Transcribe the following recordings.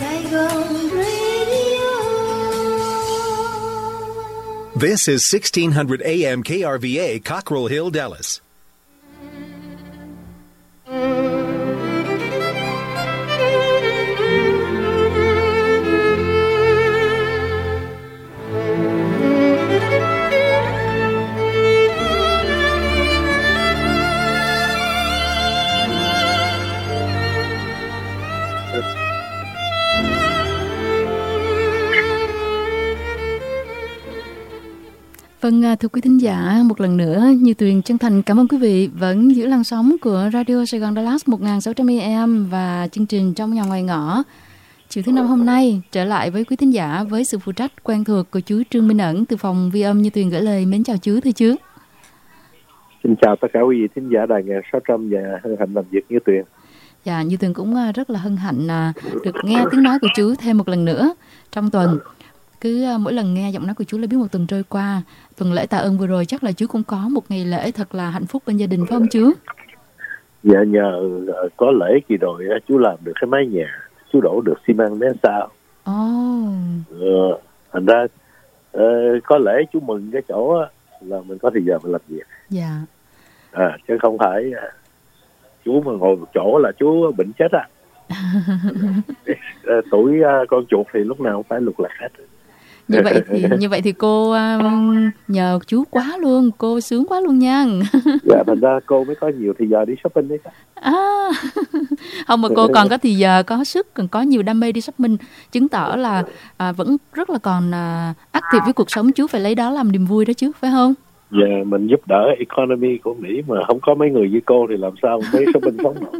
Saigon Radio. This is 1600 AM KRVA, Cockrell Hill, Dallas. Vâng, thưa quý thính giả, một lần nữa Như Tuyền chân thành cảm ơn quý vị vẫn giữ làn sóng của Radio Sài Gòn Dallas 1600 AM và chương trình Trong Nhà Ngoài Ngõ. Chiều thứ Năm hôm nay trở lại với quý thính giả với sự phụ trách quen thuộc của chú Trương Minh Ẩn từ phòng Vi âm. Như Tuyền gửi lời mến chào chú, thưa chú. Xin chào tất cả quý vị thính giả đài 1600 và hân hạnh làm việc Như Tuyền. Dạ, Như Tuyền cũng rất là hân hạnh được nghe tiếng nói của chú thêm một lần nữa trong tuần. Cứ mỗi lần nghe giọng nói của chú là biết một tuần trôi qua. Tuần lễ tạ ơn vừa rồi chắc là chú cũng có một ngày lễ thật là hạnh phúc bên gia đình phải không chú? Dạ, nhờ có lễ kỳ rồi chú làm được cái mái nhà, chú đổ được xi măng đến sao. Thành ra có lễ chú mừng cái chỗ là mình có thời giờ mình làm việc. Dạ. Chứ không phải chú mà ngồi một chỗ là chú bệnh chết tuổi con chuột thì lúc nào cũng phải lục lặt hết. Như vậy thì cô nhờ chú quá luôn, cô sướng quá luôn nha. Dạ, thành ra cô mới có nhiều thời giờ đi shopping đấy. Không mà cô còn có thời giờ, có sức, còn có nhiều đam mê đi shopping, chứng tỏ là vẫn rất là còn active với cuộc sống. Chú phải lấy đó làm niềm vui đó chứ, phải không? Dạ, mình giúp đỡ economy của Mỹ mà không có mấy người như cô thì làm sao mấy shopping sống nổi.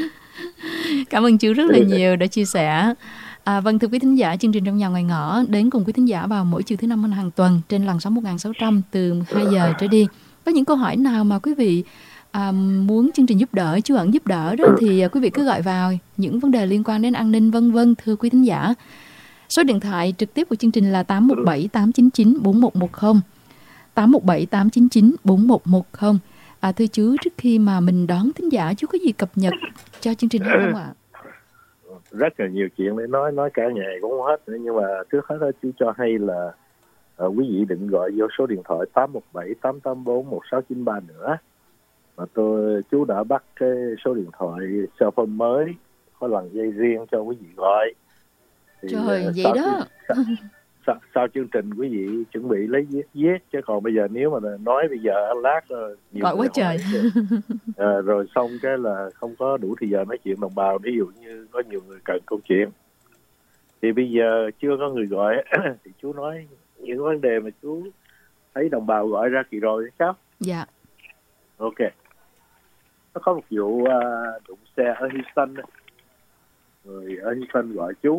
Cảm ơn chú rất là nhiều đã chia sẻ. Vâng, thưa quý thính giả, chương trình Trong Nhà Ngoài Ngõ đến cùng quý thính giả vào mỗi chiều thứ Năm hàng tuần trên làn sóng 1600 từ 2 giờ trở đi. Với những câu hỏi nào mà quý vị muốn chương trình giúp đỡ, chú Ẩn giúp đỡ đó, thì quý vị cứ gọi vào những vấn đề liên quan đến an ninh vân vân, thưa quý thính giả. Số điện thoại trực tiếp của chương trình là 817 899 4110, 817 899 4110. Thưa chú, trước khi mà mình đón thính giả, chú có gì cập nhật cho chương trình hay không ạ? Rất là nhiều chuyện để nói cả ngày cũng không hết nữa, nhưng mà trước hết đó chú cho hay là quý vị đừng gọi vô số điện thoại 817 884 1693 nữa, mà chú đã bắt cái số điện thoại cell phone mới có lần dây riêng cho quý vị gọi. Thì, trời, vậy đó. Sau chương trình quý vị chuẩn bị lấy viết, chứ còn bây giờ nếu mà nói bây giờ lát nhiều gọi quá trời. Rồi xong cái là không có đủ thời giờ nói chuyện đồng bào, ví dụ như có nhiều người cần câu chuyện thì bây giờ chưa có người gọi thì chú nói những vấn đề mà chú thấy đồng bào gọi ra kỳ rồi sao? Dạ. Ok. Nó có một vụ đụng xe ở Houston, người ở Houston gọi chú.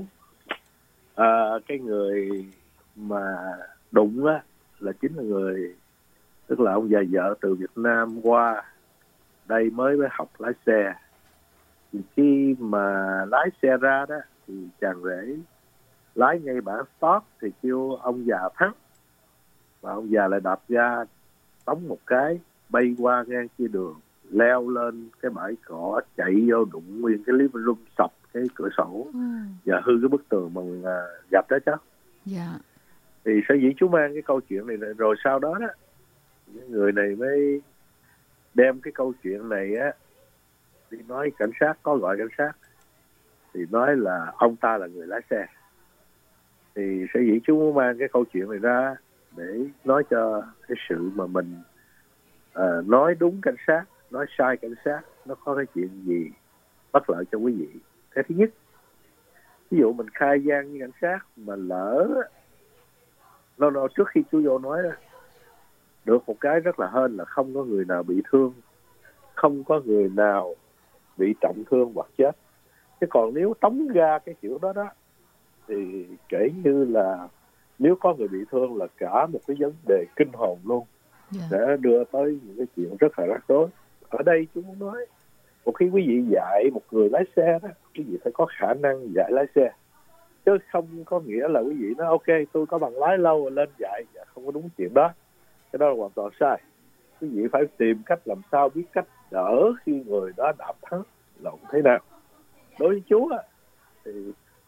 Cái người mà đụng á là chính là người, tức là ông già vợ từ Việt Nam qua đây mới học lái xe. Thì khi mà lái xe ra đó thì chàng rể lái ngay bảng stop thì kêu ông già thắng, và ông già lại đạp ga tống một cái bay qua ngang kia đường, leo lên cái bãi cỏ, chạy vô đụng nguyên cái living room, sập cái cửa sổ và hư cái bức tường bằng gạch đó chứ. Dạ. Thì sở dĩ chú mang cái câu chuyện này rồi sau đó đó những người này mới đem cái câu chuyện này á đi nói cảnh sát, có gọi cảnh sát thì nói là ông ta là người lái xe. Thì sở dĩ chú muốn mang cái câu chuyện này ra để nói cho cái sự mà mình nói đúng cảnh sát, nói sai cảnh sát nó có cái chuyện gì bất lợi cho quý vị. Cái thứ nhất, ví dụ mình khai gian với cảnh sát mà lỡ trước khi chú vô nói đó, được một cái rất là hên là không có người nào bị thương, không có người nào bị trọng thương hoặc chết. Chứ còn nếu tống ra cái kiểu đó đó thì kể như là nếu có người bị thương là cả một cái vấn đề kinh hồn luôn, sẽ đưa tới những cái chuyện rất là rắc rối. Ở đây chú muốn nói, một khi quý vị dạy một người lái xe đó, quý vị phải có khả năng dạy lái xe, chứ không có nghĩa là quý vị nói ok tôi có bằng lái lâu rồi lên dạy. Không có đúng chuyện đó, cái đó là hoàn toàn sai. Quý vị phải tìm cách làm sao biết cách đỡ khi người đó đạp thắng lộn thế nào. Đối với chú á, thì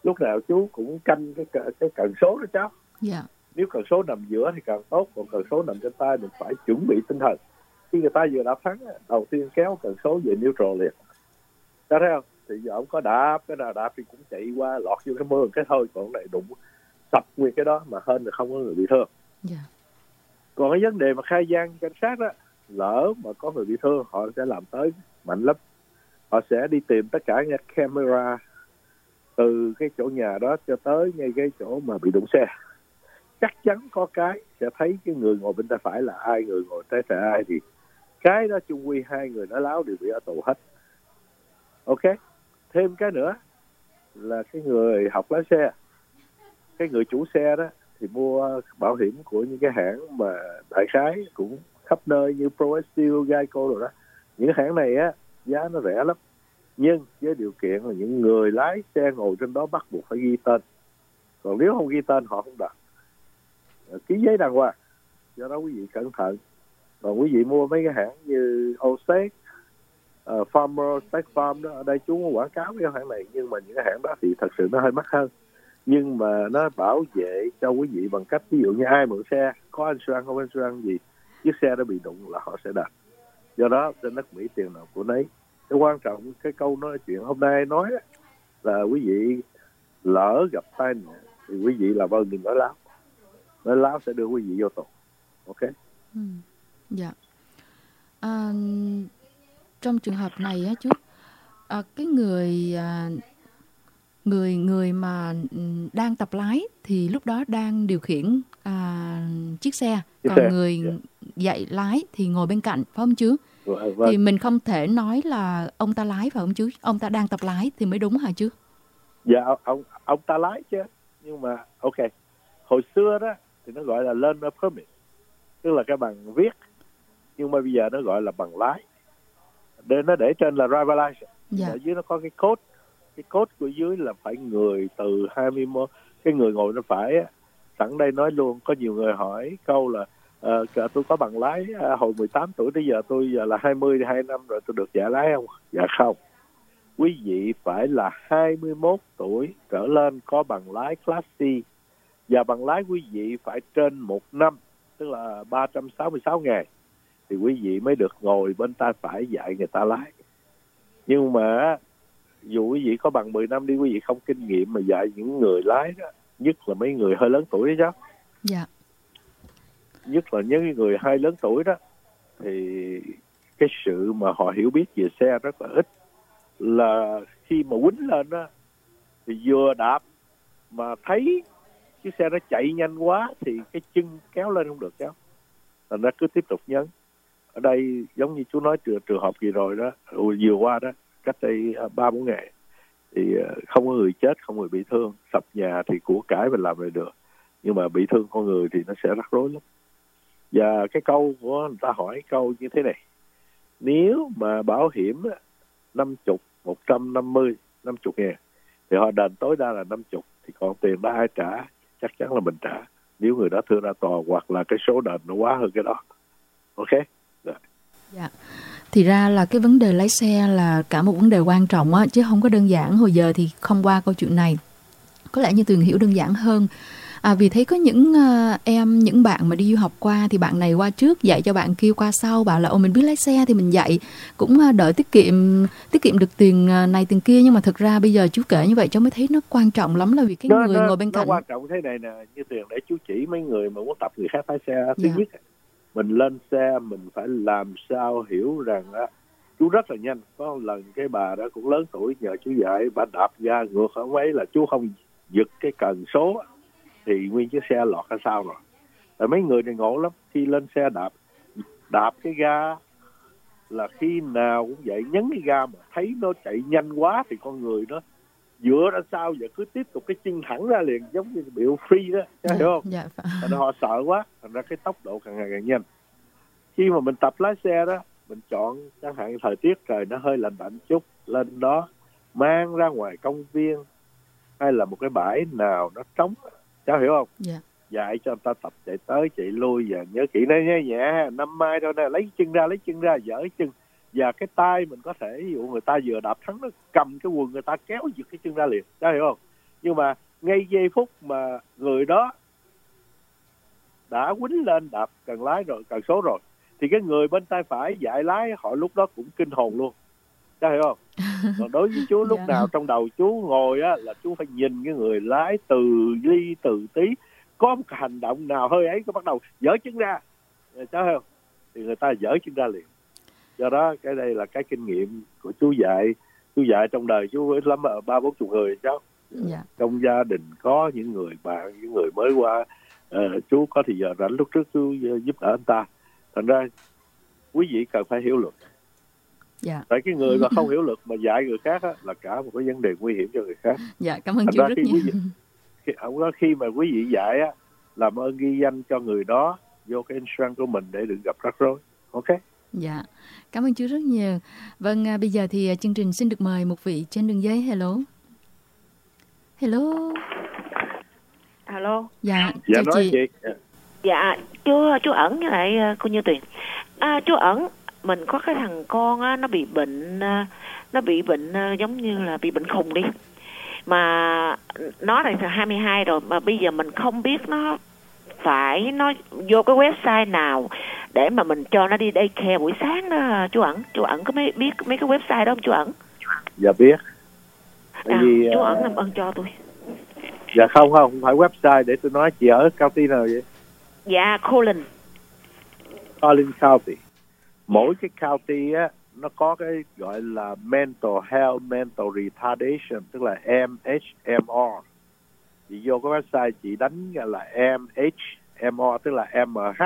lúc nào chú cũng canh cái cần số đó cháu. Dạ. Nếu cần số nằm giữa thì càng tốt, còn cần số nằm trên tay mình phải chuẩn bị tinh thần. Khi người ta vừa đạp thắng, đầu tiên kéo cần số về neutral liền. Đó thấy không? Thì giờ ông có đạp, cái nào đạp thì cũng chạy qua lọt vô cái mương cái thôi, còn lại đụng sập nguyên cái đó mà hên là không có người bị thương. Dạ. Còn cái vấn đề mà khai gian cảnh sát đó, lỡ mà có người bị thương, họ sẽ làm tới mạnh lắm. Họ sẽ đi tìm tất cả những camera từ cái chỗ nhà đó cho tới ngay cái chỗ mà bị đụng xe. Chắc chắn có cái sẽ thấy cái người ngồi bên tay phải là ai, người ngồi tay phải ai, thì cái đó chung quy hai người nói láo đều bị ở tù hết. Ok. Thêm cái nữa là cái người học lái xe, cái người chủ xe đó thì mua bảo hiểm của những cái hãng mà đại khái cũng khắp nơi như Progressive, Geico rồi đó. Những hãng này á giá nó rẻ lắm, nhưng với điều kiện là những người lái xe ngồi trên đó bắt buộc phải ghi tên. Còn nếu không ghi tên họ không đặt. Ký giấy đàng hoàng. Do đó quý vị cẩn thận. Còn quý vị mua mấy cái hãng như Allstate, Farmer, State Farm đó, ở đây chú có quảng cáo cái hãng này, nhưng mà những cái hãng đó thì thật sự nó hơi mắc hơn. Nhưng mà nó bảo vệ cho quý vị bằng cách ví dụ như ai mượn xe, có insurance không insurance gì, chiếc xe đó bị đụng là họ sẽ đặt. Do đó trên đất Mỹ tiền nào của nấy. Cái quan trọng cái câu nói chuyện hôm nay nói đó, là quý vị lỡ gặp tai nạn thì quý vị làm ơn đừng nói láo. Nói láo sẽ đưa quý vị vô tù. Ok. Dạ. Trong trường hợp này á chú, cái người mà đang tập lái thì lúc đó đang điều khiển chiếc xe, còn người dạy lái thì ngồi bên cạnh, phải không chú? Vâng. Thì mình không thể nói là ông ta lái, phải không chú? Ông ta đang tập lái thì mới đúng hả chú? Dạ, ông ta lái chứ. Nhưng mà ok, hồi xưa đó thì nó gọi là learner permit, tức là cái bằng viết, nhưng mà bây giờ nó gọi là bằng lái. Nó để trên là driver license. Dạ. Ở dưới nó có cái code. Cái code của dưới là phải người từ 21. Cái người ngồi nó phải sẵn đây nói luôn, có nhiều người hỏi câu là tôi có bằng lái hồi 18 tuổi tới giờ, tôi giờ là 22 năm rồi, tôi được dạy lái không? Dạ không. Quý vị phải là 21 tuổi trở lên có bằng lái Class C, và bằng lái quý vị phải trên 1 năm, tức là 366 ngày, thì quý vị mới được ngồi bên tay phải dạy người ta lái. Nhưng mà dù quý vị có bằng 10 năm đi, quý vị không kinh nghiệm mà dạy những người lái đó, nhất là mấy người hơi lớn tuổi đó chứ. Dạ. Nhất là những người hơi lớn tuổi đó, thì cái sự mà họ hiểu biết về xe rất là ít. Là khi mà quýnh lên đó thì vừa đạp mà thấy chiếc xe nó chạy nhanh quá thì cái chân kéo lên không được cháu. Thành ra cứ tiếp tục nhấn. Ở đây giống như chú nói trường hợp gì rồi đó, vừa qua đó, cách đây 3-4 ngày thì không có người chết, không có người bị thương. Sập nhà thì của cải mình làm lại được, nhưng mà bị thương con người thì nó sẽ rắc rối lắm. Và cái câu của người ta hỏi câu như thế này: nếu mà bảo hiểm 50, 150, 50 ngàn thì họ đền tối đa là 50, thì còn tiền đó ai trả? Chắc chắn là mình trả, nếu người đó thưa ra tòa, hoặc là cái số đền nó quá hơn cái đó. Ok. Dạ. Thì ra là cái vấn đề lái xe là cả một vấn đề quan trọng á, chứ không có đơn giản. Hồi giờ thì không qua câu chuyện này, có lẽ như Tuyền hiểu đơn giản hơn. Vì thấy có những những bạn mà đi du học qua thì bạn này qua trước dạy cho bạn kia qua sau, bảo là mình biết lái xe thì mình dạy cũng đỡ tiết kiệm được tiền này tiền kia. Nhưng mà thực ra bây giờ chú kể như vậy cháu mới thấy nó quan trọng lắm, là vì cái người ngồi bên cạnh. Nó quan trọng thế này nè, như Tuyền để chú chỉ mấy người mà muốn tập người khác lái xe. Thứ nhất, mình lên xe mình phải làm sao hiểu rằng chú rất là nhanh. Có một lần cái bà đó cũng lớn tuổi, nhờ chú dạy, bà đạp ga ngược không ấy là chú không giật cái cần số thì nguyên chiếc xe lọt ra sau rồi. Rồi mấy người này ngộ lắm, khi lên xe đạp cái ga là khi nào cũng vậy, nhấn cái ga mà thấy nó chạy nhanh quá thì con người nó dựa ra sau và cứ tiếp tục cái chân thẳng ra liền, giống như biểu free đó, hiểu không? Dạ. Thành ra họ sợ quá, thành ra cái tốc độ càng ngày càng nhanh. Khi mà mình tập lái xe đó, mình chọn chẳng hạn thời tiết trời nó hơi lạnh lạnh chút, lên đó mang ra ngoài công viên hay là một cái bãi nào nó trống, cháu hiểu không? Dạ. Dạy cho người ta tập chạy tới chạy lui, và nhớ kỹ này nhẹ, 5 mai thôi nè, lấy chân ra, dở chân, và cái tay mình có thể, ví dụ người ta vừa đạp thắng nó cầm cái quần người ta kéo giật cái chân ra liền, cháu hiểu không? Nhưng mà ngay giây phút mà người đó đã quýnh lên đạp cần lái rồi, cần số rồi, thì cái người bên tay phải dạy lái họ lúc đó cũng kinh hồn luôn, cháu hiểu không? Còn đối với chú lúc nào trong đầu chú ngồi á là chú phải nhìn cái người lái từ ly từ tí, có một cái hành động nào hơi ấy có bắt đầu dở chân ra, cháu hiểu không? Thì người ta dở chân ra liền. Do đó cái đây là cái kinh nghiệm của chú dạy trong đời chú ít lắm 30-40 người cháu. Trong gia đình có những người bạn, những người mới qua, chú có thì giờ rảnh lúc trước chú giúp đỡ anh ta. Thành ra quý vị cần phải hiểu luật. Tại cái người mà không hiểu luật mà dạy người khác á, là cả một cái vấn đề nguy hiểm cho người khác. Cảm ơn chú rất nhiều. Khi mà quý vị dạy á, làm ơn ghi danh cho người đó vô cái insurance của mình để đừng gặp rắc rối. Ok? Dạ, cảm ơn chú rất nhiều. Vâng, bây giờ thì chương trình xin được mời một vị trên đường dây. Hello. Dạ, chào chị. Dạ, chú Ẩn với lại cô Như Tuyền. Chú Ẩn, mình có cái thằng con á, nó bị bệnh giống như là bị bệnh khùng đi. Mà nó là 22 rồi, mà bây giờ mình không biết nó vô cái website nào để mà mình cho nó đi daycare buổi sáng đó chú Ẩn có biết mấy cái website đó không chú Ẩn? Dạ biết. Chú Ẩn làm ơn cho tôi. Dạ không phải website, để tôi nói chị ở county nào vậy? Dạ Collins County. Mỗi cái county á nó có cái gọi là mental health, mental retardation, tức là MHMR. Chị vô cái website chị đánh là MHMR, tức là MH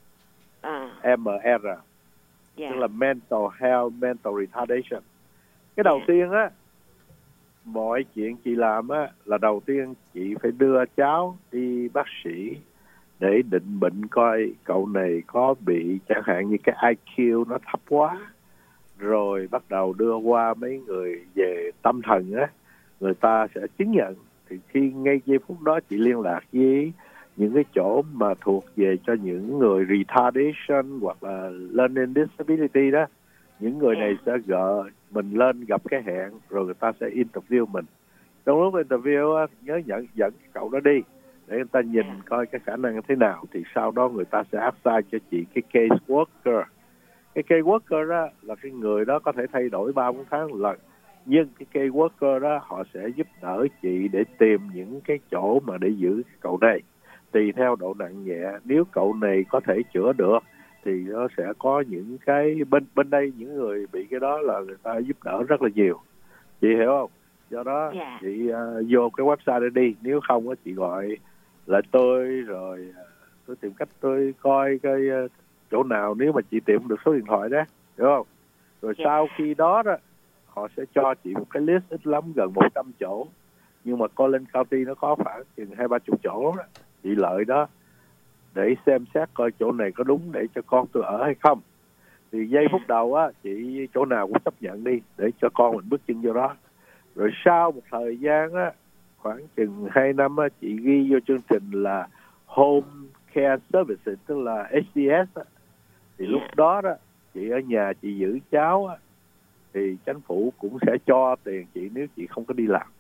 MR, tức là mental health, mental retardation. Cái đầu tiên á, mọi chuyện chị làm á là đầu tiên chị phải đưa cháu đi bác sĩ để định bệnh coi cậu này có bị chẳng hạn như cái IQ nó thấp quá, rồi bắt đầu đưa qua mấy người về tâm thần á, người ta sẽ chứng nhận. Thì khi ngay giây phút đó chị liên lạc với những cái chỗ mà thuộc về cho những người retardation hoặc là learning disability đó, những người này sẽ gọi mình lên gặp cái hẹn, rồi người ta sẽ interview mình. Trong lúc interview á, nhớ dẫn cậu đó đi để người ta nhìn coi cái khả năng thế nào, thì sau đó người ta sẽ assign cho chị cái case worker. Cái case worker đó là cái người đó có thể thay đổi 3-4 tháng một lần, nhưng cái case worker đó họ sẽ giúp đỡ chị để tìm những cái chỗ mà để giữ cậu này tùy theo độ nặng nhẹ. Nếu cậu này có thể chữa được thì nó sẽ có những cái bên đây những người bị cái đó là người ta giúp đỡ rất là nhiều, chị hiểu không? Do đó chị vô cái website đó đi, nếu không á chị gọi lại tôi, rồi tôi tìm cách tôi coi cái chỗ nào, nếu mà chị tìm được số điện thoại đó, hiểu không? Rồi sau khi đó họ sẽ cho chị một cái list ít lắm gần 100 chỗ, nhưng mà Collins County nó có khoảng chừng 20-30 chỗ đó. Chị lợi đó để xem xét coi chỗ này có đúng để cho con tôi ở hay không. Thì giây phút đầu á, chị chỗ nào cũng chấp nhận đi để cho con mình bước chân vô đó. Rồi sau một thời gian á, khoảng chừng 2 năm á, chị ghi vô chương trình là Home Care Services, tức là HCS á. Thì lúc đó chị ở nhà chị giữ cháu á, thì chính phủ cũng sẽ cho tiền chị nếu chị không có đi làm.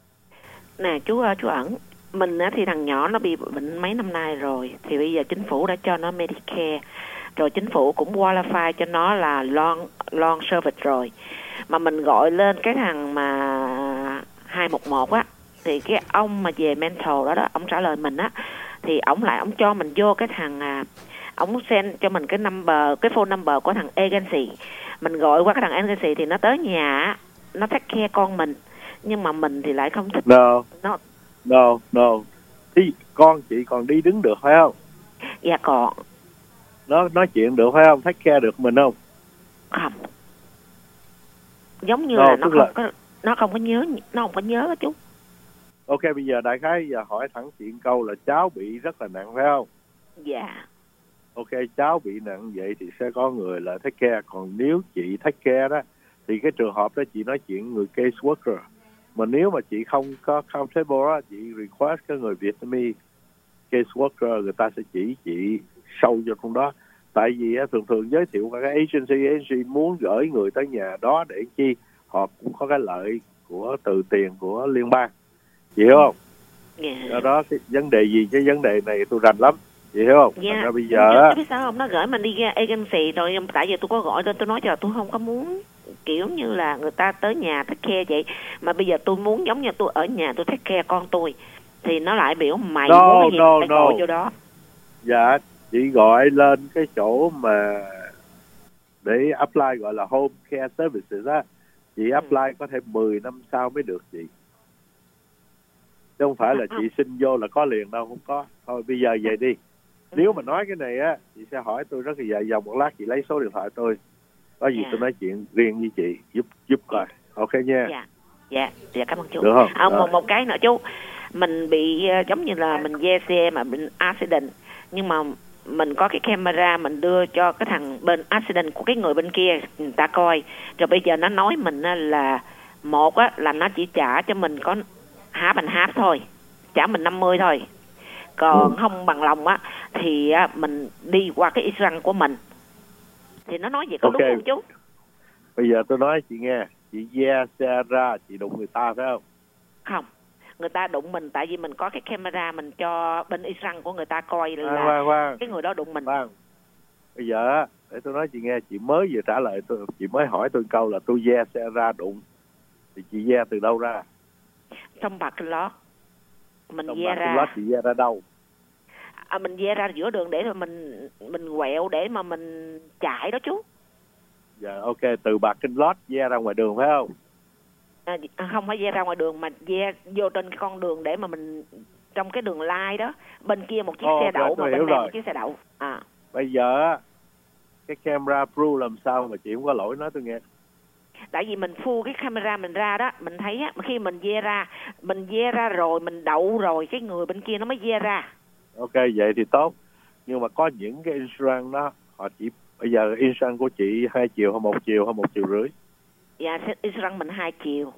Nè chú Ẩn, mình thì thằng nhỏ nó bị bệnh mấy năm nay rồi, thì bây giờ chính phủ đã cho nó Medicare, rồi chính phủ cũng qualify cho nó là long service rồi. Mà mình gọi lên cái thằng mà 211 á, thì cái ông mà về mental đó ông trả lời mình á, thì ông cho mình vô cái thằng ông send cho mình cái number, cái phone number của thằng agency. Mình gọi qua cái thằng agency thì nó tới nhà, nó take care con mình, nhưng mà mình thì lại không thích. No. Thì con chị còn đi đứng được phải không? Dạ còn. Nó nói chuyện được phải không? Take care được mình không? Không. Giống như là nó không có nhớ đó chú. Ok, bây giờ đại khái giờ hỏi thẳng chị câu là cháu bị rất là nặng phải không? Dạ. Ok, cháu bị nặng vậy thì sẽ có người là take care. Còn nếu chị take care đó thì cái trường hợp đó chị nói chuyện người case worker. Mà nếu mà chị không có comfortable đó, chị request cái người Vietnamese case worker, người ta sẽ chỉ chị sâu vô trong đó. Tại vì thường giới thiệu các cái agency muốn gửi người tới nhà đó để chi họ cũng có cái lợi của từ tiền của liên bang. chị hiểu không? Dạ. Do đó cái vấn đề gì, cái vấn đề này tôi rành lắm, chị hiểu không? Dạ. Thành ra bây giờ á, biết sao không, nó gửi mình đi ra agency rồi, tại vì tôi có gọi tôi nói cho tôi không có muốn kiểu như là người ta tới nhà take care vậy, mà bây giờ tôi muốn giống như tôi ở nhà tôi take care con tôi, thì nó lại biểu mày muốn cái gì phải gọi vô đó. Dạ, chị gọi lên cái chỗ mà để apply gọi là home care services á, chị apply có thể 10 năm sau mới được chị, chứ không phải là chị xin vô là có liền đâu, không có. Thôi bây giờ về đi. Nếu mà nói cái này á, chị sẽ hỏi tôi rất là dài dòng, một lát chị lấy số điện thoại tôi, có gì tôi nói chuyện riêng với chị giúp coi, ok nha. Dạ cảm ơn chú. Được không? Một cái nữa chú, mình bị giống như là mình ve xe mà bị accident, nhưng mà mình có cái camera mình đưa cho cái thằng bên accident của cái người bên kia người ta coi, rồi bây giờ nó nói mình là một á là nó chỉ trả cho mình có half and half thôi, trả mình 50 thôi, còn không bằng lòng á thì mình đi qua cái Israel của mình, thì nó nói vậy có đúng không chú? Bây giờ tôi nói chị nghe, chị ve xe ra chị đụng người ta phải không? Không, người ta đụng mình tại vì mình có cái camera mình cho bên Israel của người ta coi là cái người đó đụng mình. Bây giờ để tôi nói chị nghe, chị mới vừa trả lời tôi, chị mới hỏi tôi câu là tôi ve xe ra đụng, thì chị ve từ đâu ra? Trong parking lot. Mình trong ve ra. Lot chị ve ra đâu? Mình ve ra giữa đường để mà mình quẹo để mà mình chạy đó chú. Dạ ok, từ parking lot ve ra ngoài đường phải không? Không phải ve ra ngoài đường mà ve vô trên cái con đường để mà mình trong cái đường lai đó, bên kia một chiếc xe đậu mà bên đây một chiếc xe đậu. Bây giờ cái camera proof làm sao mà chị không có lỗi, nói tôi nghe. Tại vì mình phu cái camera mình ra đó, mình thấy á, khi mình ve ra rồi mình đậu rồi cái người bên kia nó mới ve ra. Ok, vậy thì tốt. Nhưng mà có những cái insurance đó họ chỉ, bây giờ insurance của chị 2 chiều hay 1 chiều hay 1,5 triệu? Dạ, insurance mình 2 chiều.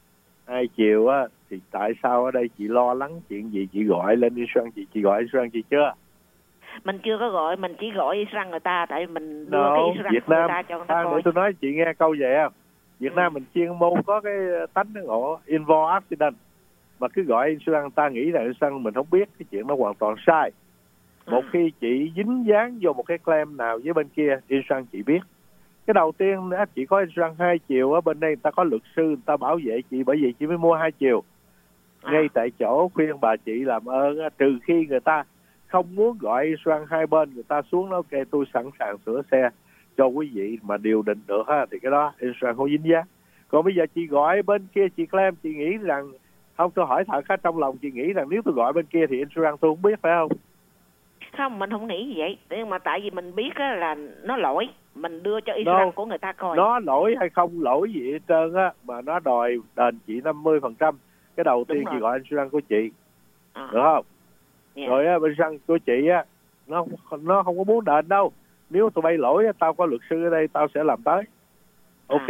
2 chiều á, thì tại sao ở đây chị lo lắng chuyện gì? Chị gọi lên insurance chị gọi insurance chị chưa? Mình chưa có gọi, mình chỉ gọi insurance người ta, tại mình đưa cái insurance Việt Nam, người ta cho người ta coi. để tôi nói chị nghe câu vậy không? Việt Nam mình chuyên môn có cái tánh ngộ involve accident, mà cứ gọi insurance ta nghĩ là insurance mình không biết, cái chuyện đó hoàn toàn sai. Một khi chị dính dáng vô một cái claim nào với bên kia, insurance chị biết. Cái đầu tiên chị có insurance 2 chiều, ở bên đây người ta có luật sư người ta bảo vệ chị, bởi vì chị mới mua 2 chiều. Ngay tại chỗ khuyên bà chị làm ơn, trừ khi người ta không muốn gọi insurance hai bên, người ta xuống nói ok tôi sẵn sàng sửa xe cho quý vị mà điều định được ha, thì cái đó insurance không dính dáng. Còn bây giờ chị gọi bên kia chị claim, chị nghĩ rằng không, tôi hỏi thật á, trong lòng chị nghĩ rằng nếu tôi gọi bên kia thì insurance tôi không biết phải không? Không, mình không nghĩ vậy, nhưng mà tại vì mình biết á là nó lỗi, mình đưa cho insurance của người ta coi. Nó lỗi hay không lỗi gì hết trơn á, mà nó đòi đền chị 50%. Cái đầu tiên chị gọi insurance của chị, được không? Rồi á, bên xăng của chị á, nó không có muốn đền đâu. Nếu tụi bay lỗi, tao có luật sư ở đây, tao sẽ làm tới. Ok.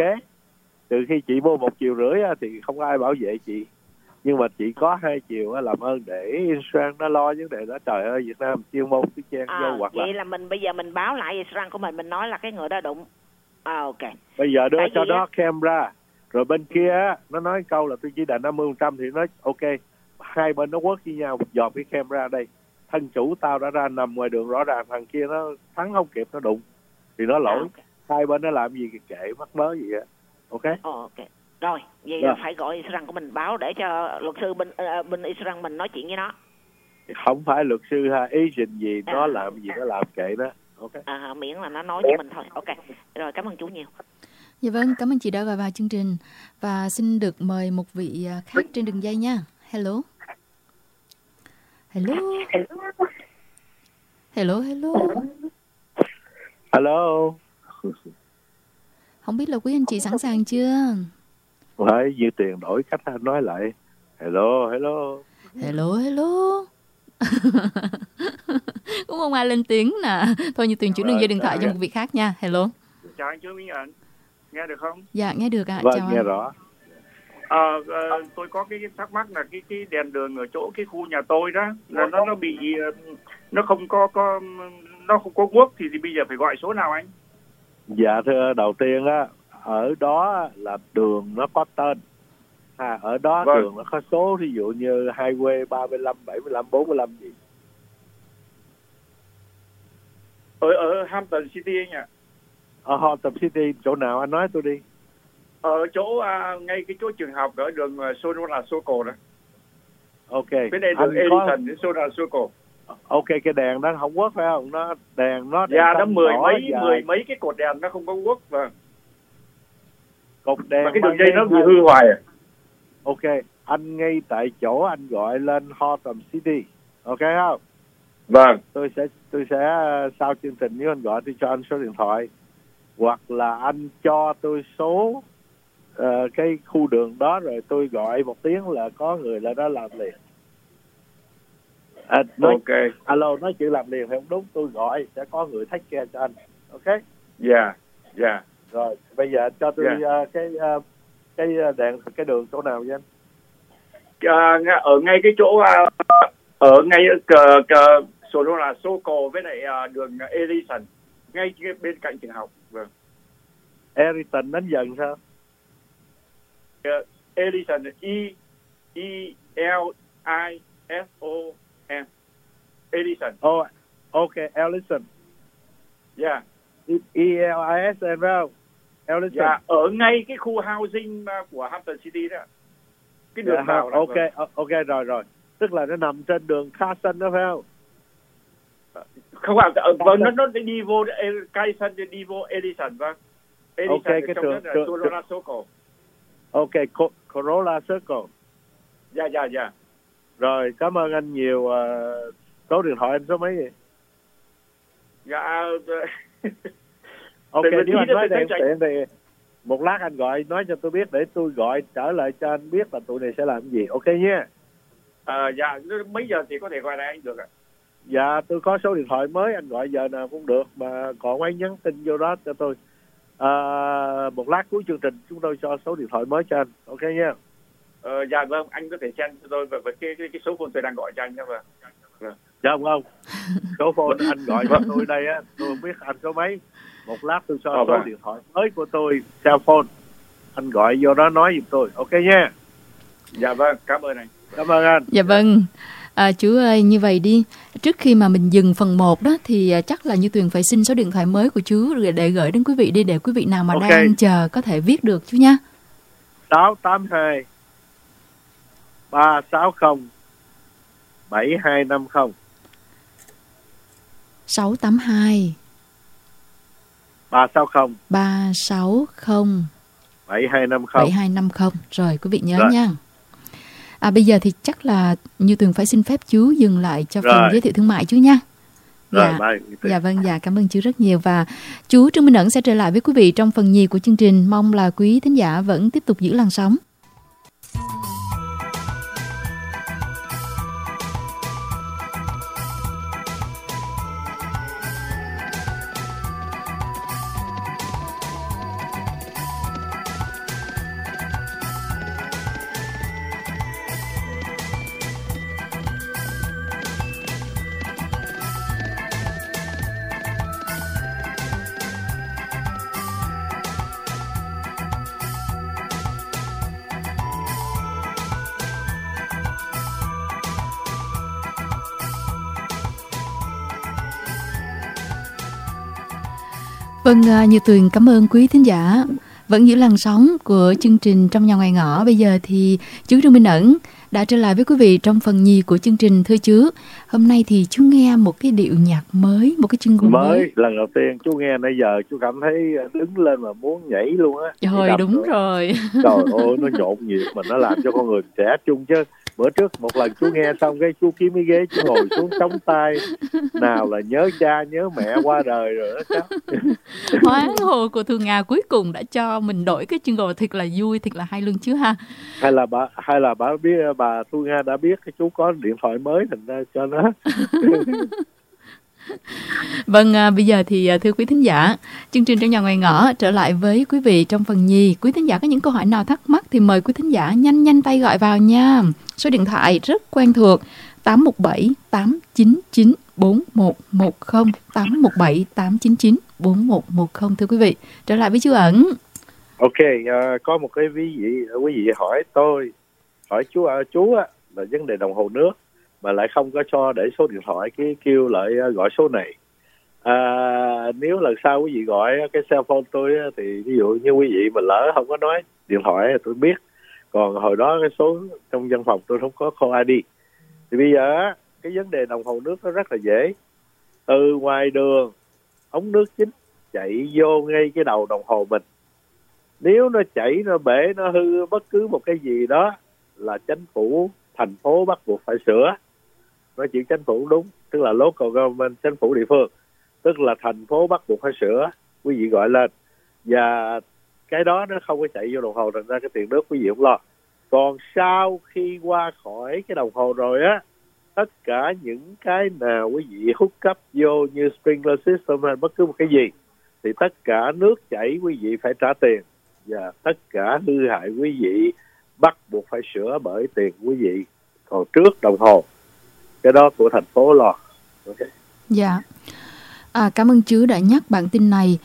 Từ khi chị mua 1,5 triệu á, thì không ai bảo vệ chị. Nhưng mà chị có 2 triệu á, làm ơn để insurance nó lo vấn đề đó. Trời ơi, Việt Nam chuyên môn cứ chen vô hoặc vậy là mình bây giờ mình báo lại insurance của mình nói là cái người đó đụng. Ok. Bây giờ đưa cho nó camera. Rồi bên kia á, nó nói câu là tôi chỉ đền 50%, thì nói ok. Hai bên nó quất với nhau, dòm cái camera đây. Thân chủ tao đã ra nằm ngoài đường rõ ràng, thằng kia nó thắng không kịp nó đụng, thì nó lỗi. Hai bên nó làm gì kệ mắc mớ gì vậy. Ok. Ok. Rồi, vậy là phải gọi insurance của mình báo để cho luật sư bên insurance mình nói chuyện với nó. Không phải luật sư hay agent gì, nó làm gì nó làm kệ đó. Ok. Miễn là nó nói cho mình thôi. Ok. Rồi, cảm ơn chú nhiều. Dạ vâng, cảm ơn chị đã gọi vào chương trình. Và xin được mời một vị khác trên đường dây nha. Hello. Hello. Hello, hello. Hello. Không biết là quý anh chị sẵn sàng chưa? Phải như tiền đổi cách nói lại. Hello, hello. Hello, hello. Cũng không ai lên tiếng nè. Thôi như Tuyền chuyển đường dây điện thoại cho một vị khác nha. Hello. Chào anh chú Minh Ẩn. Nghe được không? Dạ, nghe được ạ. Vâng, chào nghe anh. rõ. Tôi có cái thắc mắc là cái đèn đường ở chỗ cái khu nhà tôi đó là nó bị nó không có quốc thì bây giờ phải gọi số nào anh? Dạ thưa, đầu tiên á, ở đó là đường nó có tên, Ở đó Vâng. đường nó có số, ví dụ như highway 35, 75, 45 gì. Ở Hampton City anh ạ. Ở Hampton City, chỗ nào anh nói tôi đi. Ở chỗ ngay cái chỗ trường học ở đường Sonora Circle đó. Ok. Bên đây đường Edison đến Sonora Circle. Ok, cái đèn đó không work phải không? Nó đèn nó đèn Dạ, nó xanh mười đỏ mấy cái cột đèn nó không có work. Vâng. Cột đèn Mà cái đường mang dây nó bị hai- hư hoài à. Ok, anh ngay tại chỗ anh gọi lên Hampton City. Ok không? Vâng. Tôi sẽ sau chương trình nếu anh gọi tôi cho anh số điện thoại, hoặc là anh cho tôi số cái khu đường đó, rồi tôi gọi một tiếng là có người lại đó làm liền. Nói, Ok. alo, nói chuyện làm liền thì không đúng, tôi gọi sẽ có người take care cho anh. Ok. Dạ. Dạ. Rồi bây giờ cho tôi Dạ. cái đèn cái đường chỗ nào vậy anh? Ở ngay cái chỗ ở ngay Sonora Circle với lại đường Edison, ngay bên cạnh trường học. Vâng. Edison đánh dần sao? Edison E-L-I-S-O-N. Edison. Oh, ok, Ellison. Dạ. E-L-I-S-N phải không? Ellison. Dạ, ở ngay cái khu housing của Hampton City đó. Cái đường vào đó. Ok, ok, rồi. Tức là nó nằm trên đường Carson đó phải không? Không phải, vâng, nó đi vô Carson, đi vô Edison, vâng. Edison Ok, cái trong đường- đó là Sonora Circle. Ok, Corolla Circle. Dạ. Rồi, cảm ơn anh nhiều. Số điện thoại anh số mấy vậy? Dạ. Ok, Thì mình nếu anh tí nói nữa đây tôi tiện thì một lát anh gọi nói cho tôi biết để tôi gọi trở lại cho anh biết là tụi này sẽ làm cái gì. Ok nha. Dạ, mấy giờ thì có thể gọi lại anh được ạ? Dạ, tôi có số điện thoại mới, anh gọi giờ nào cũng được, mà còn anh nhắn tin vô đó cho tôi. Một lát cuối chương trình chúng tôi cho số điện thoại mới cho anh. Ok nha. Dạ vâng, anh có thể send cho tôi về cái số phone tôi đang gọi cho anh nha. Vâng. Dạ không. Số phone anh gọi cho tôi đây á, tôi không biết anh số mấy. Một lát tôi cho số vâng. điện thoại mới của tôi, cell phone. Anh gọi vô đó nói giùm tôi. Ok nha. Dạ vâng, cảm ơn anh. Cảm ơn anh. Dạ vâng. Chú ơi, như vậy đi, trước khi mà mình dừng phần 1 đó thì chắc là Như Tuyền phải xin số điện thoại mới của chú để gửi đến quý vị đi, để quý vị nào mà Ok. đang chờ có thể viết được chú nha. 682 360 7250. 682 360 360 7250. 7250. Rồi quý vị nhớ Rồi. nha. Bây giờ thì chắc là Như Tuyền phải xin phép chú dừng lại cho phần Rồi. giới thiệu thương mại chú nha. Rồi, Dạ. bye. Dạ vâng, dạ cảm ơn chú rất nhiều. Và chú Trương Minh Ẩn sẽ trở lại với quý vị trong phần nhì của chương trình. Mong là quý thính giả vẫn tiếp tục giữ làn sóng. Vâng, Như Tuyền cảm ơn quý thính giả vẫn giữ làn sóng của chương trình Trong Nhà Ngoài Ngõ. Bây giờ thì chú Trương Minh Ẩn đã trở lại với quý vị trong phần nhì của chương trình. Thưa chú, hôm nay thì chú nghe một cái điệu nhạc mới, một cái jingle mới. Lần đầu tiên chú nghe nãy giờ chú cảm thấy đứng lên mà muốn nhảy luôn á. Trời, đúng rồi. Trời ơi, nó nhộn nhịp mà nó làm cho con người trẻ trung chứ. Bữa trước một lần chú nghe xong cái chú kiếm cái ghế, chú ngồi xuống chống tay. Nào là nhớ cha nhớ mẹ qua đời rồi đó cháu. Hoán hồ của Thu Nga cuối cùng đã cho mình đổi cái jingle thiệt là vui, thiệt là hay luôn chứ ha. Hay là bà biết, bà Thu Nga đã biết cái chú có điện thoại mới thành ra cho nó. Vâng, bây giờ thì thưa quý thính giả, chương trình Trong Nhà Ngoài Ngõ trở lại với quý vị trong phần nhì. Quý thính giả có những câu hỏi nào thắc mắc thì mời quý thính giả nhanh tay gọi vào nha. Số điện thoại rất quen thuộc 817 899 4110, 817 899 4110 thưa quý vị. Trở lại với chú Ẩn. Ok, có một cái quý vị hỏi chú á, là vấn đề đồng hồ nước mà lại không có cho để số điện thoại, cái kêu lại gọi số này. Nếu lần sau quý vị gọi cái cell phone tôi á, thì ví dụ như quý vị mà lỡ không có nói điện thoại tôi biết, còn hồi đó cái số trong văn phòng tôi không có call ID. Thì bây giờ á, cái vấn đề đồng hồ nước nó rất là dễ. Từ ngoài đường ống nước chính chạy vô ngay cái đầu đồng hồ mình, nếu nó chảy, nó bể, nó hư bất cứ một cái gì đó là chính phủ thành phố bắt buộc phải sửa. Nói chuyện chính phủ đúng, tức là local government, chính phủ địa phương, tức là thành phố bắt buộc phải sửa. Quý vị gọi lên, và cái đó nó không có chạy vô đồng hồ, thành ra cái tiền nước quý vị không lo. Còn sau khi qua khỏi cái đồng hồ rồi á, tất cả những cái nào quý vị hút cấp vô như sprinkler system hay bất cứ một cái gì thì tất cả nước chảy quý vị phải trả tiền, và tất cả hư hại quý vị bắt buộc phải sửa bởi tiền quý vị. Còn trước đồng hồ, cái đó của thành phố lo. Okay. Dạ. Cảm ơn chú đã nhắc bản tin này.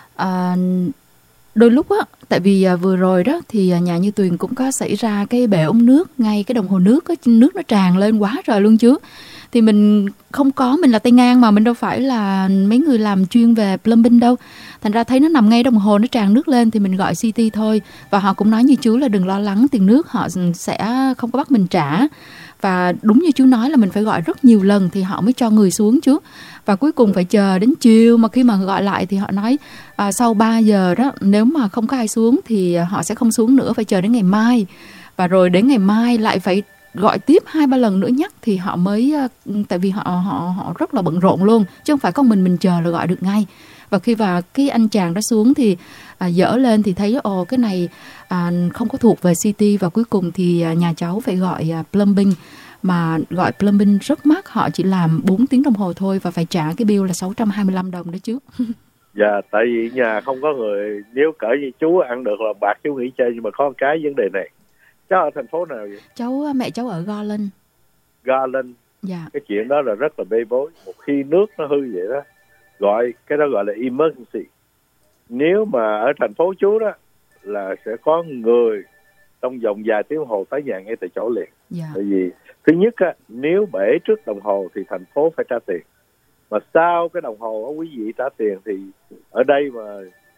Đôi lúc á, tại vì vừa rồi đó thì nhà như Tuyền cũng có xảy ra cái bể ống nước ngay cái đồng hồ nước á, nước nó tràn lên quá trời luôn chú. Thì mình mình là tay ngang mà mình đâu phải là mấy người làm chuyên về plumbing đâu. Thành ra thấy nó nằm ngay đồng hồ, nó tràn nước lên thì mình gọi CT thôi. Và họ cũng nói như chú là đừng lo lắng, tiền nước họ sẽ không có bắt mình trả. Và đúng như chú nói là mình phải gọi rất nhiều lần thì họ mới cho người xuống chú. Và cuối cùng phải chờ đến chiều, mà khi mà gọi lại thì họ nói sau 3 giờ đó, nếu mà không có ai xuống thì họ sẽ không xuống nữa, phải chờ đến ngày mai. Và rồi đến ngày mai lại phải gọi tiếp 2-3 lần nữa nhắc thì họ mới, tại vì họ rất là bận rộn luôn, chứ không phải con mình chờ là gọi được ngay. Và khi vào cái anh chàng đó xuống thì dỡ lên thì thấy cái này không có thuộc về city, và cuối cùng thì nhà cháu phải gọi plumbing, mà gọi plumbing rất mắc, họ chỉ làm 4 tiếng đồng hồ thôi và phải trả cái bill là 625 đồng đó chú. Dạ, tại vì nhà không có người, nếu cỡ như chú ăn được là bạc chú nghỉ chơi, nhưng mà có một cái vấn đề này. Cháu ở thành phố nào vậy? Mẹ cháu ở Garland. Garland. Dạ. Cái chuyện đó là rất là bê bối. Một khi nước nó hư vậy đó, cái đó gọi là emergency. Nếu mà ở thành phố chú đó là sẽ có người trong vòng vài tiếng đồng hồ tới nhà ngay tại chỗ liền. Dạ. Tại vì thứ nhất á, nếu bể trước đồng hồ thì thành phố phải trả tiền, mà sau cái đồng hồ quý vị trả tiền thì ở đây mà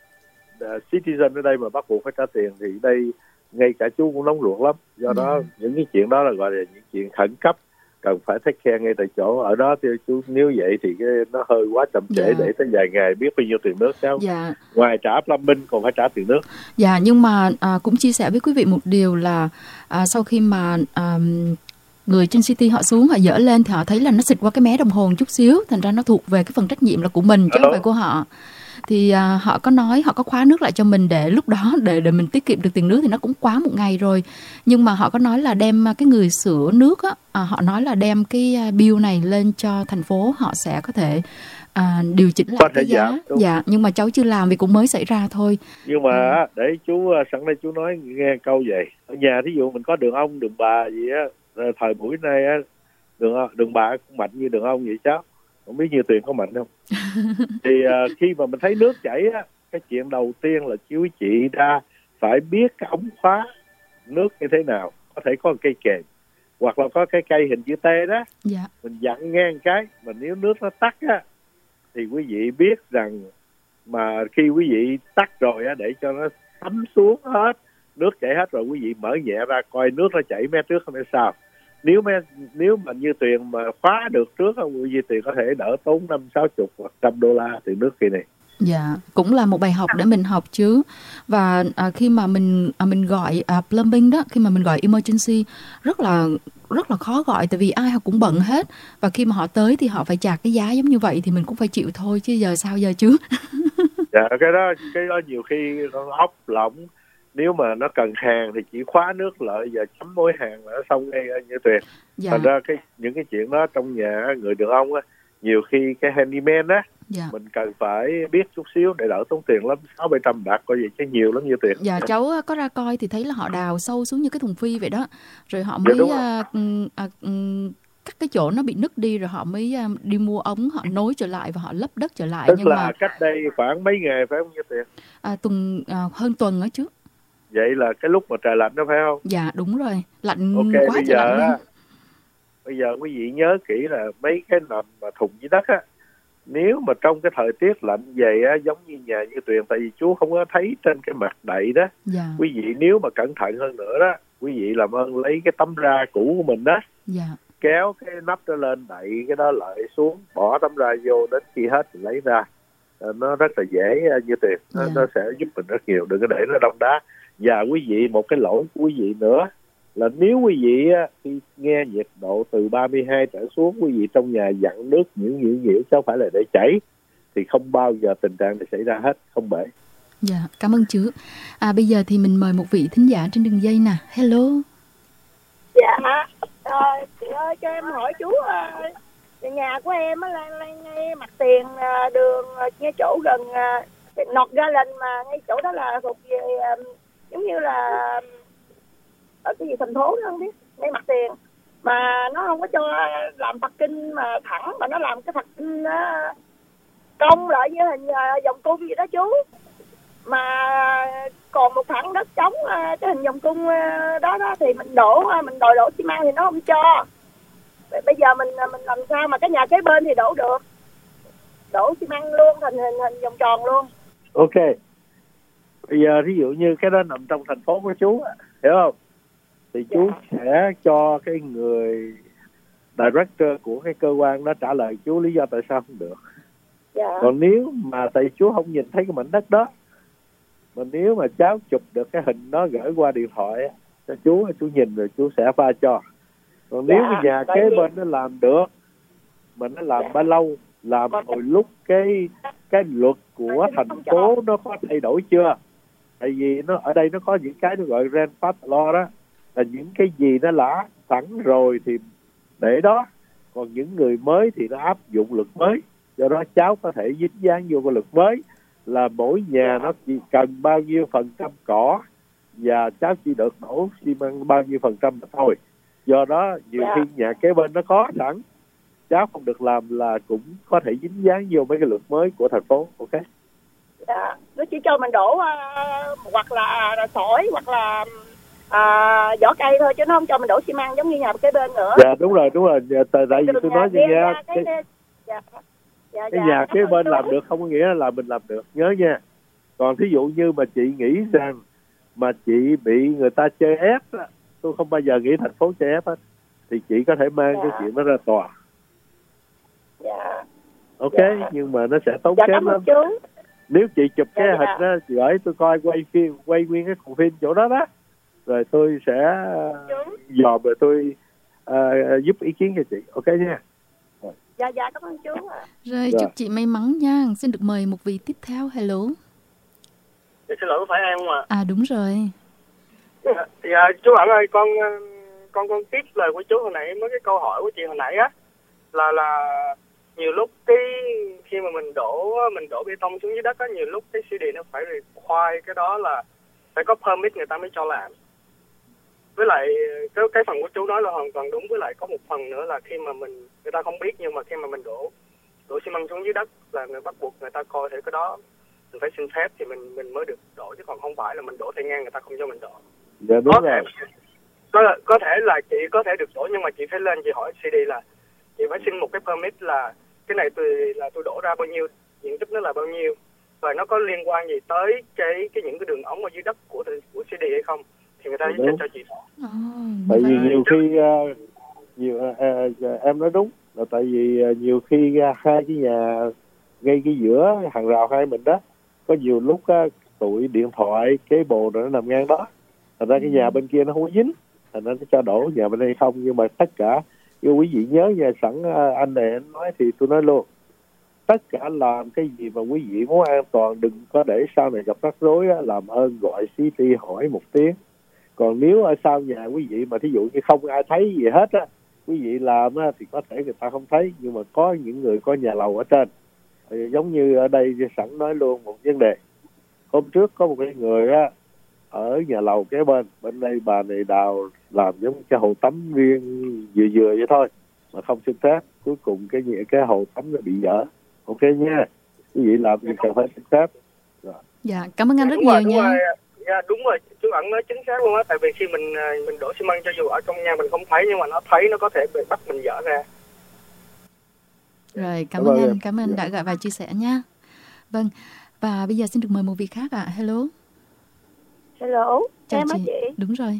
citizen ở đây mà bắt buộc phải trả tiền thì đây ngay cả chú cũng nóng ruột lắm. Do đó những cái chuyện đó là gọi là những chuyện khẩn cấp, cần phải take care ngay tại chỗ. Ở đó thì chú, nếu vậy thì nó hơi quá chậm trễ, để tới vài ngày biết bao nhiêu tiền nước sao. Dạ. Ngoài trả plumbing còn phải trả tiền nước. Dạ, nhưng mà cũng chia sẻ với quý vị một điều là sau khi mà người trên city họ xuống, họ dỡ lên thì họ thấy là nó xịt qua cái mé đồng hồ một chút xíu, thành ra nó thuộc về cái phần trách nhiệm là của mình chứ không phải của họ. Thì họ có nói, họ có khóa nước lại cho mình để lúc đó để mình tiết kiệm được tiền nước, thì nó cũng quá một ngày rồi. Nhưng mà họ có nói là đem cái người sửa nước á, họ nói là đem cái bill này lên cho thành phố, họ sẽ có thể điều chỉnh lại cái giá. Dạ, nhưng mà cháu chưa làm vì cũng mới xảy ra thôi. Nhưng mà để chú sẵn đây chú nói nghe câu vậy. Ở nhà thí dụ mình có đường ông, đường bà gì á, thời buổi nay á, đường bà cũng mạnh như đường ông vậy cháu. Không biết như Tuyền có mạnh không? Thì khi mà mình thấy nước chảy á, cái chuyện đầu tiên là chú chị ra phải biết cái ống khóa nước như thế nào. Có thể có một cây kềm, hoặc là có cái cây hình chữ T đó. Dạ. Mình dặn ngang cái, mà nếu nước nó tắt á thì quý vị biết rằng mà khi quý vị tắt rồi á, để cho nó thấm xuống hết, nước chảy hết rồi, quý vị mở nhẹ ra coi nước nó chảy mé trước không hay sao. Nếu mà như Tuyền mà khóa được trước, quý vị Tuyền có thể đỡ tốn 50-60 hoặc $100 tiền nước kỳ này. Dạ, cũng là một bài học để mình học chứ. Và khi mà mình gọi plumbing đó, khi mà mình gọi emergency rất là khó gọi, tại vì ai họ cũng bận hết, và khi mà họ tới thì họ phải trả cái giá giống như vậy thì mình cũng phải chịu thôi chứ giờ sao giờ chứ. Dạ, cái đó nhiều khi nó ốc lỏng, nếu mà nó cần hàng thì chỉ khóa nước lại và chấm mối hàng là xong ngay như Tuyền. Dạ. Thành ra những cái chuyện đó trong nhà người đàn ông á, nhiều khi cái handyman á, dạ, mình cần phải biết chút xíu để đỡ tốn tiền lắm, 600-700 bạc coi vậy chứ nhiều lắm như Tuyền. Dạ, cháu có ra coi thì thấy là họ đào sâu xuống như cái thùng phi vậy đó, rồi họ mới cắt cái chỗ nó bị nứt đi rồi họ mới đi mua ống, họ nối trở lại và họ lấp đất trở lại. Tức Nhưng là mà cách đây khoảng mấy ngày phải không như Tiền? hơn tuần đó chứ. Vậy là cái lúc mà trời lạnh đó phải không? Dạ đúng rồi, lạnh Ok, quá bây trời lạnh giờ luôn. bây giờ quý vị nhớ kỹ là mấy cái nệm mà thùng dưới đất á, nếu mà trong cái thời tiết lạnh vậy á, giống như nhà như Tuyền, tại vì chú không có thấy trên cái mặt đậy đó. Dạ. Quý vị nếu mà cẩn thận hơn nữa đó, quý vị làm ơn lấy cái tấm ra cũ của mình đó, Dạ. kéo cái nắp đó lên, đậy cái đó lại xuống, bỏ tấm ra vô, đến khi hết thì lấy ra. Nó rất là dễ như Tuyền, nó sẽ giúp mình rất nhiều, đừng có để nó đông đá. Và quý vị, một cái lỗi của quý vị nữa là nếu quý vị khi nghe nhiệt độ từ 32 trở xuống, quý vị trong nhà dặn nước nhiễu chứ không phải là để chảy, thì không bao giờ tình trạng này xảy ra hết, không bể. Dạ, cảm ơn chú. Bây giờ thì mình mời một vị thính giả trên đường dây nè. Hello. Dạ, chị ơi cho em hỏi chú, nhà của em á là ngay mặt tiền đường, ngay chỗ gần North Garden, mà ngay chỗ đó là thuộc về giống như là ở cái gì thành phố đó không biết, ngay mặt tiền mà nó không có cho làm parking mà thẳng, mà nó làm cái parking cong lại với hình vòng cung gì đó chú, mà còn một thẳng đất trống cái hình vòng cung đó thì mình đòi đổ xi măng thì nó không cho. Bây giờ mình làm sao mà cái nhà kế bên thì đổ được, đổ xi măng luôn thành hình vòng tròn luôn. Ok, bây giờ ví dụ như cái đó nằm trong thành phố của chú, hiểu không, thì chú sẽ cho cái người director của cái cơ quan đó trả lời chú lý do tại sao không được. Còn nếu mà tại chú không nhìn thấy cái mảnh đất đó, mà nếu mà cháu chụp được cái hình đó gửi qua điện thoại cho chú nhìn rồi chú sẽ pha cho. Còn nếu cái nhà kế bên nó làm được, mà nó làm bao lâu, làm hồi lúc cái luật của thành phố nó có thay đổi chưa? Tại vì nó ở đây nó có những cái nó gọi grandfather law đó, là những cái gì nó đã sẵn rồi thì để đó, còn những người mới thì nó áp dụng luật mới. Do đó cháu có thể dính dáng vô cái luật mới là mỗi nhà nó chỉ cần bao nhiêu phần trăm cỏ và cháu chỉ được đổ xi măng bao nhiêu phần trăm mà thôi. Do đó nhiều khi nhà kế bên nó có sẵn, cháu không được làm là cũng có thể dính dáng vô mấy cái luật mới của thành phố. Ok. Dạ, nó chỉ cho mình đổ hoặc là sỏi hoặc là vỏ cây thôi, chứ nó không cho mình đổ xi măng giống như nhà kế bên nữa. Dạ đúng rồi. Tại vì tôi nói cho nghe, cái nhà kế bên làm được không có nghĩa là mình làm được, nhớ nha. Còn thí dụ như mà chị nghĩ rằng mà chị bị người ta chê ép, tôi không bao giờ nghĩ thành phố chê ép hết, thì chị có thể mang cái chuyện đó ra tòa. Ok, nhưng mà nó sẽ tốn kém lắm. Nếu chị chụp cái hình đó, chị gửi tôi coi, quay nguyên cái cuộn phim chỗ đó đó, rồi tôi sẽ dòm rồi tôi giúp ý kiến cho chị. Ok nha. Dạ cảm ơn chú. Rồi chúc chị may mắn nha. Xin được mời một vị tiếp theo. Hello. Xin lỗi, có phải em không ạ? Đúng rồi. Dạ chú Ẩn ơi, con tiếp lời của chú hồi nãy, mấy cái câu hỏi của chị hồi nãy á, là nhiều lúc khi mà mình đổ bê tông xuống dưới đất á, nhiều lúc cái CD nó phải require cái đó là phải có permit người ta mới cho làm. Với lại cái phần của chú nói là hoàn toàn đúng, với lại có một phần nữa là khi mà người ta không biết, nhưng mà khi mà mình đổ xi măng xuống dưới đất là người bắt buộc người ta coi thử cái đó mình phải xin phép thì mình mới được đổ, chứ còn không phải là mình đổ thay ngang người ta không cho mình đổ. Dạ đúng rồi. Có thể là chị có thể được đổ, nhưng mà chị phải lên chị hỏi CD là chị phải xin một cái permit là cái này tôi đổ ra bao nhiêu, diện tích nó là bao nhiêu, và nó có liên quan gì tới những cái đường ống ở dưới đất của CD hay không, thì người ta sẽ cho chị đổ. Tại vì nhiều khi em nói đúng, là tại vì nhiều khi hai cái nhà ngay cái giữa hàng rào hai mình đó, có nhiều lúc tụi điện thoại cái bồ nó nằm ngang đó, thành ra cái nhà bên kia nó không có dính, thành ra nó cho đổ nhà bên đây không. Nhưng mà tất cả, như quý vị nhớ nha, sẵn anh này anh nói thì tôi nói luôn, tất cả làm cái gì mà quý vị muốn an toàn, đừng có để sau này gặp rắc rối làm ơn gọi CT hỏi một tiếng. Còn nếu ở sau nhà quý vị mà thí dụ như không ai thấy gì hết á, quý vị làm thì có thể người ta không thấy, nhưng mà có những người có nhà lầu ở trên. Giống như ở đây sẵn nói luôn một vấn đề. Hôm trước có một cái người ở nhà lầu kế bên đây bà này đào làm giống cái hồ tắm riêng vừa vậy thôi. mà không xin phép, cuối cùng cái hồ tắm nó bị dở. Ok nha, quý vị làm gì cần phải xin phép. Rồi. Dạ, cảm ơn anh rất Đúng nhiều rồi, đúng nha. rồi. Dạ, đúng rồi, chú Ẩn nói chính xác luôn á. Tại vì khi mình đổ xi măng cho dù ở trong nhà mình không thấy, nhưng mà nó thấy, nó có thể bị bắt mình dở ra. Rồi, cảm ơn anh, cảm ơn anh đã gọi và chia sẻ nha. Vâng, và bây giờ xin được mời một vị khác ạ. Hello. Hello, Chào em á chị. chị. Đúng rồi.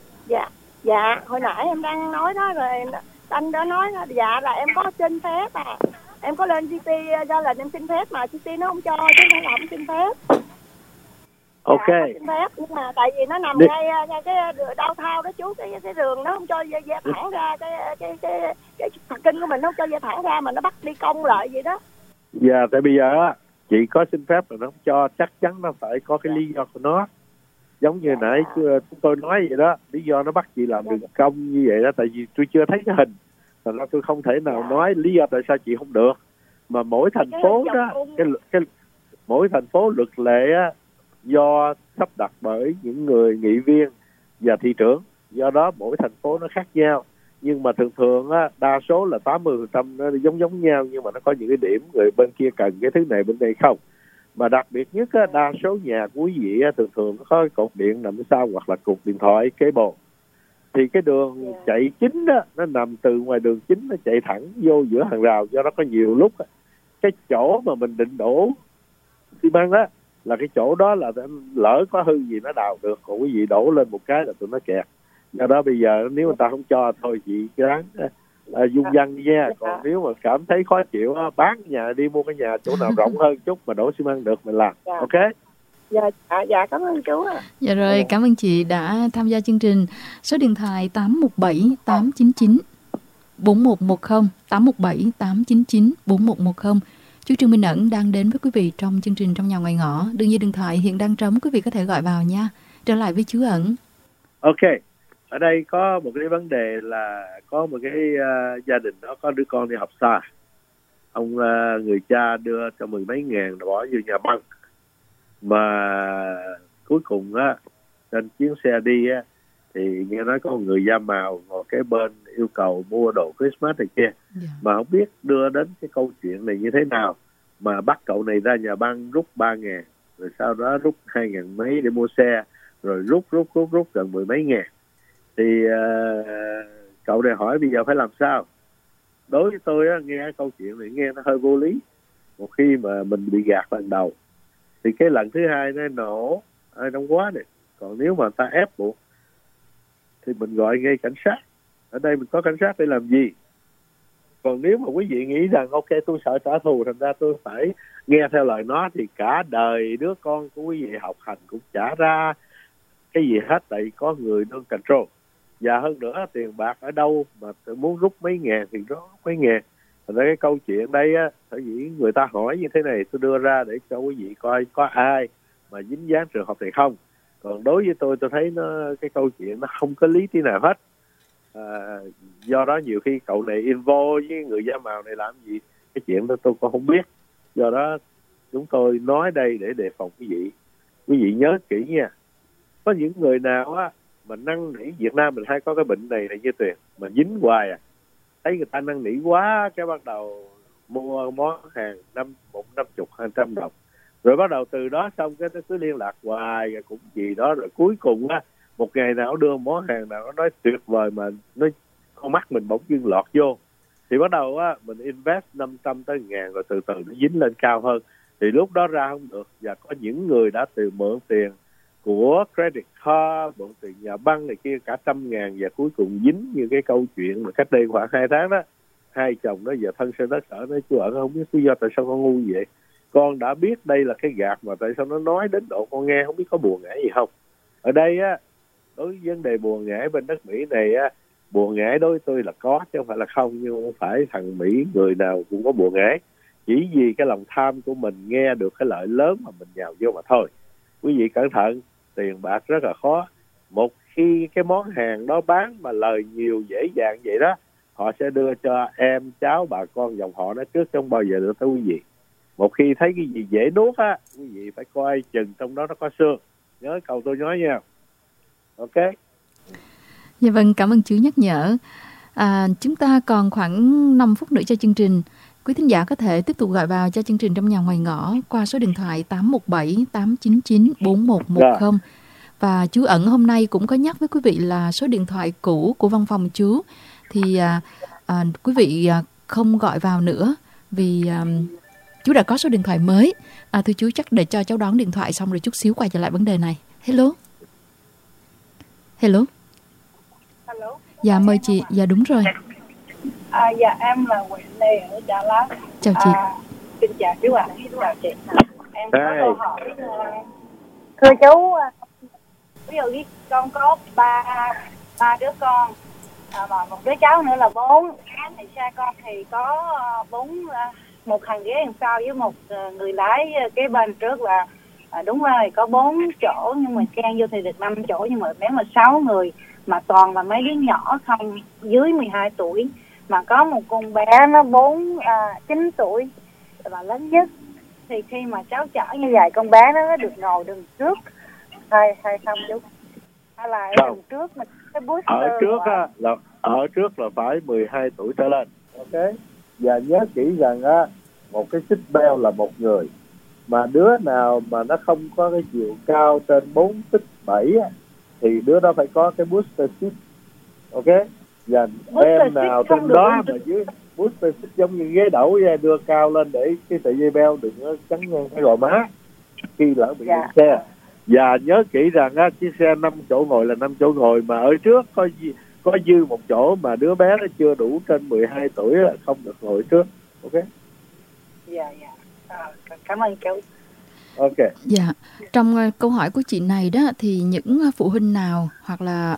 Dạ, hồi nãy em đang nói đó rồi, anh đó nói dạ là em có xin phép à. Em có lên GP ra là em xin phép mà GP nó không cho, chứ không là không xin phép. Ok. Dạ, xin phép, nhưng mà tại vì nó nằm ngay cái đau thao đó chú, cái đường nó không cho dây thẳng ra, cái kinh của mình nó không cho dây thẳng ra mà nó bắt đi cong lại vậy đó. Dạ, tại bây giờ á, chị có xin phép mà nó không cho, chắc chắn nó phải có cái lý do của nó. Giống như nãy chúng tôi nói vậy đó, lý do nó bắt chị làm đường cong như vậy đó, tại vì tôi chưa thấy cái hình, thành ra tôi không thể nào nói lý do tại sao chị không được. Mà mỗi thành phố đó, mỗi thành phố luật lệ á, do sắp đặt bởi những người nghị viên và thị trưởng, do đó mỗi thành phố nó khác nhau. Nhưng mà thường á, đa số là 80% nó giống nhau, nhưng mà nó có những cái điểm người bên kia cần cái thứ này bên đây không. Mà đặc biệt nhất á, đa số nhà của quý vị á, thường nó có cột điện nằm sau hoặc là cục điện thoại cable. Thì cái đường chạy chính đó, nó nằm từ ngoài đường chính nó chạy thẳng vô giữa hàng rào, do đó có nhiều lúc á, cái chỗ mà mình định đổ xi măng á là cái chỗ đó là lỡ có hư gì nó đào được, còn quý vị đổ lên một cái là tụi nó kẹt. Do đó bây giờ nếu người ta không cho thôi chị ráng dung dân đi nha. Còn nếu mà cảm thấy khó chịu bán nhà đi mua cái nhà chỗ nào rộng hơn chút mà đổ xi măng được mình làm. Ok. Dạ cảm ơn chú. Dạ rồi, cảm ơn chị đã tham gia chương trình. Số điện thoại 817 899 4110, 817 899 4110. Chú Trương Minh Ẩn đang đến với quý vị trong chương trình Trong Nhà Ngoài Ngõ. Đường dây điện thoại hiện đang trống, quý vị có thể gọi vào nha. Trở lại với chú Ẩn. Ok, ở đây có một cái vấn đề là có một cái gia đình đó có đứa con đi học xa. Ông người cha đưa cho 10 mấy ngàn bỏ vô nhà băng. Mà cuối cùng á, trên chuyến xe đi á, thì nghe nói có một người da màu ngồi kế bên yêu cầu mua đồ Christmas này kia. Mà không biết đưa đến cái câu chuyện này như thế nào mà bắt cậu này ra nhà băng rút 3.000, rồi sau đó rút 2.000 mấy để mua xe, rồi rút gần 10 mấy ngàn. Thì cậu này hỏi bây giờ phải làm sao. Đối với tôi á, nghe câu chuyện này nghe nó hơi vô lý. Một khi mà mình bị gạt lần đầu thì cái lần thứ hai nó nổ ai đông quá này. Còn nếu mà ta ép buộc thì mình gọi ngay cảnh sát. Ở đây mình có cảnh sát để làm gì? Còn nếu mà quý vị nghĩ rằng ok tôi sợ trả thù thành ra tôi phải nghe theo lời nó, thì cả đời đứa con của quý vị học hành cũng trả ra cái gì hết, tại có người đang control. Và hơn nữa tiền bạc ở đâu mà muốn rút mấy ngàn thì rút mấy ngàn. Thành ra cái câu chuyện đây á, bởi vì người ta hỏi như thế này tôi đưa ra để cho quý vị coi có ai mà dính dáng trường hợp này không. Còn đối với tôi thấy cái câu chuyện nó không có lý tí nào hết. Do đó nhiều khi cậu này involve với người da màu này làm gì, cái chuyện đó tôi cũng không biết. Do đó chúng tôi nói đây để đề phòng quý vị. Quý vị nhớ kỹ nha. Có những người nào á mà năn nỉ, Việt Nam mình hay có cái bệnh này như Tuyền, mà dính hoài thấy người ta năn nỉ quá cái bắt đầu mua món hàng 50, 200 đồng, rồi bắt đầu từ đó xong cái nó cứ liên lạc hoài rồi cũng gì đó, rồi cuối cùng á một ngày nào đưa món hàng nào nó nói tuyệt vời mà nó con mắt mình bỗng dưng lọt vô, thì bắt đầu á mình invest 500 tới 1.000 rồi từ từ nó dính lên cao hơn, thì lúc đó ra không được. Và có những người đã từ mượn tiền của credit card, mượn tiền nhà băng này kia cả 100.000 và cuối cùng dính như cái câu chuyện mà cách đây khoảng 2 tháng đó. Hai chồng nó giờ thân sinh đất sở nói chú Ẩn không biết lý do tại sao con ngu vậy. Con đã biết đây là cái gạt mà tại sao nó nói đến độ con nghe không biết có bùa ngải gì không. Ở đây á, đối với vấn đề bùa ngải bên đất Mỹ này á, bùa ngải đối với tôi là có chứ không phải là không, nhưng không phải thằng Mỹ người nào cũng có bùa ngải. Chỉ vì cái lòng tham của mình nghe được cái lợi lớn mà mình nhào vô mà thôi. Quý vị cẩn thận, tiền bạc rất là khó. Một khi cái món hàng đó bán mà lời nhiều dễ dàng vậy đó, họ sẽ đưa cho em, cháu, bà con dòng họ nó trước, không bao giờ được tới quý vị. Một khi thấy cái gì dễ nuốt á, quý vị phải coi chừng trong đó nó có xương. Nhớ câu tôi nói nha. Ok. Dạ vâng, cảm ơn chú nhắc nhở. Chúng ta còn khoảng 5 phút nữa cho chương trình. Quý thính giả có thể tiếp tục gọi vào cho chương trình Trong Nhà Ngoài Ngõ qua số điện thoại 817 899 4110. Và chú Ẩn hôm nay cũng có nhắc với quý vị là số điện thoại cũ của văn phòng chú thì quý vị không gọi vào nữa vì chú đã có số điện thoại mới. Thưa chú, chắc để cho cháu đón điện thoại xong rồi chút xíu quay trở lại vấn đề này. Hello. Hello. Hello. Dạ mời chị. Dạ đúng rồi. Dạ em là Nguyễn Lê ở Đà Lạt. Chào chị. Xin chào chú ạ. Chào chị. Em có câu hỏi. Thưa chú, ví dụ như con có ba đứa con và một đứa cháu nữa là 4, thì xe con thì có 4, một hàng ghế đằng sau với một người lái kế bên trước là đúng rồi có 4 chỗ, nhưng mà chen vô thì được 5 chỗ, nhưng mà nếu mà 6 người mà toàn là mấy đứa nhỏ không dưới 12 tuổi, mà có một con bé nó 9 tuổi là lớn nhất, thì khi mà cháu chở như vậy con bé nó được ngồi đường trước hay không chú? Hay là đường trước mình cái bus ở trước là phải 12 tuổi trở lên. Ok. Và nhớ kỹ rằng một cái seat belt là một người, mà đứa nào mà nó không có cái chiều cao trên 4,7 thì đứa đó phải có cái booster seat. Ok. Và em nào trên đó mà dưới booster seat giống như ghế đẩu đưa cao lên để cái sợi dây beo đừng có chắn ngang cái gò má khi lỡ bị lên xe. Và nhớ kỹ rằng chiếc xe 5 chỗ ngồi là 5 chỗ ngồi, mà ở trước có dư một chỗ mà đứa bé nó chưa đủ trên 12 tuổi là không được ngồi trước. Ok. Dạ. Cảm ơn chú. Ok. Dạ. Trong câu hỏi của chị này đó thì những phụ huynh nào hoặc là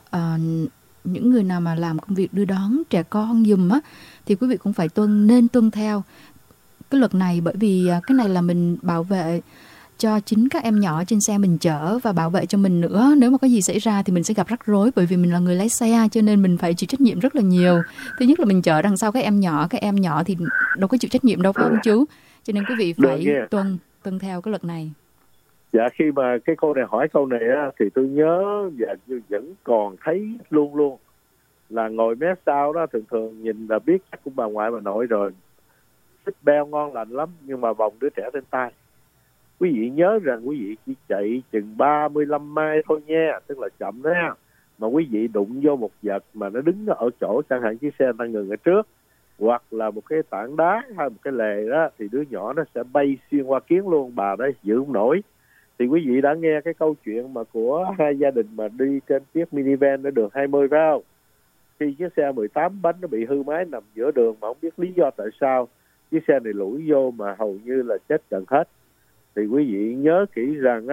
những người nào mà làm công việc đưa đón trẻ con giùm thì quý vị cũng phải nên tuân theo cái luật này, bởi vì cái này là mình bảo vệ cho chính các em nhỏ trên xe mình chở và bảo vệ cho mình nữa. Nếu mà có gì xảy ra thì mình sẽ gặp rắc rối, bởi vì mình là người lái xe cho nên mình phải chịu trách nhiệm rất là nhiều. Thứ nhất là mình chở đằng sau các em nhỏ thì đâu có chịu trách nhiệm đâu, phải không chú? Cho nên quý vị phải tuân theo cái luật này. Dạ, khi mà cái cô này hỏi câu này thì tôi nhớ và vẫn còn thấy luôn là ngồi mé sau đó thường nhìn là biết chắc cũng bà ngoại bà nội rồi. Xích beo ngon lành lắm nhưng mà vòng đứa trẻ trên tay. Quý vị nhớ rằng quý vị chỉ chạy chừng 35 mai thôi nha, tức là chậm đó ha. Mà quý vị đụng vô một vật mà nó đứng ở chỗ, chẳng hạn chiếc xe đang ngừng ở trước, hoặc là một cái tảng đá hay một cái lề đó, thì đứa nhỏ nó sẽ bay xuyên qua kiến luôn, bà đấy giữ không nổi. Thì quý vị đã nghe cái câu chuyện mà của hai gia đình mà đi trên chiếc minivan ở đường 20 phải không? Khi chiếc xe 18 bánh nó bị hư máy nằm giữa đường mà không biết lý do tại sao chiếc xe này lủi vô mà hầu như là chết gần hết. Thì quý vị nhớ kỹ rằng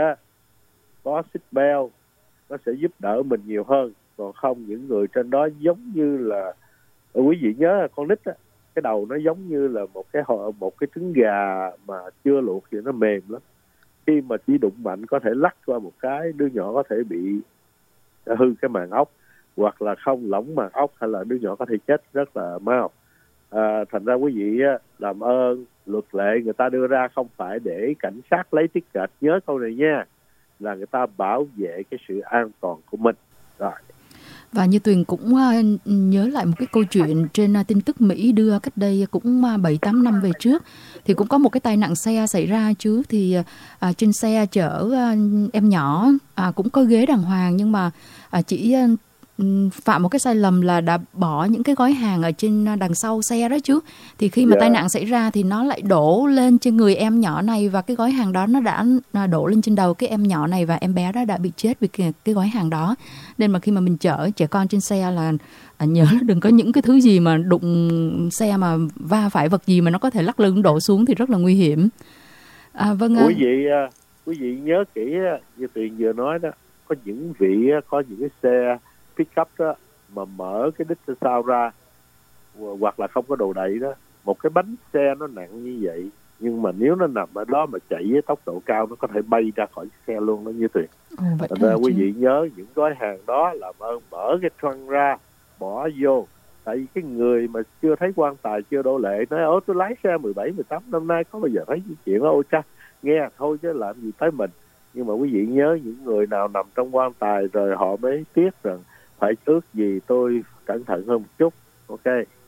có seat belt nó sẽ giúp đỡ mình nhiều hơn, còn không những người trên đó giống như là quý vị nhớ là con nít cái đầu nó giống như là một cái trứng gà mà chưa luộc thì nó mềm lắm. Khi mà chỉ đụng mạnh có thể lắc qua một cái, đứa nhỏ có thể bị hư cái màng ốc, hoặc là không lỏng màng ốc, hay là đứa nhỏ có thể chết rất là mau. Thành ra quý vị làm ơn, luật lệ người ta đưa ra không phải để cảnh sát lấy ticket, nhớ câu này nha, là người ta bảo vệ cái sự an toàn của mình. Rồi. Và như Tuyền cũng nhớ lại một cái câu chuyện trên tin tức Mỹ đưa cách đây cũng 7-8 năm về trước, thì cũng có một cái tai nạn xe xảy ra chứ. Thì trên xe chở em nhỏ cũng có ghế đàng hoàng, nhưng mà chỉ phạm một cái sai lầm là đã bỏ những cái gói hàng ở trên đằng sau xe đó chứ. Thì khi mà tai nạn xảy ra thì nó lại đổ lên trên người em nhỏ này, và cái gói hàng đó nó đã đổ lên trên đầu cái em nhỏ này, và em bé đó đã bị chết vì cái gói hàng đó. Nên mà khi mà mình chở trẻ con trên xe là nhớ đừng có những cái thứ gì mà đụng xe mà va phải vật gì mà nó có thể lắc lư đổ xuống thì rất là nguy hiểm. Vâng. Quý vị nhớ kỹ như Tuyền vừa nói đó, có những cái xe pick-up đó mà mở cái đít sau ra, hoặc là không có đồ đậy đó, một cái bánh xe nó nặng như vậy, nhưng mà nếu nó nằm ở đó mà chạy với tốc độ cao, nó có thể bay ra khỏi xe luôn đó như Tuyền. Thành ra quý vị nhớ những gói hàng đó làm ơn mở cái trunk ra, bỏ vô. Tại vì cái người mà chưa thấy quan tài, chưa đổ lệ, nói tôi lái xe 17-18 năm nay có bao giờ thấy cái chuyện đó, ôi cha, nghe thôi chứ làm gì tới mình. Nhưng mà quý vị nhớ những người nào nằm trong quan tài rồi họ mới tiếc rằng phải ước gì tôi cẩn thận hơn một chút. Ok.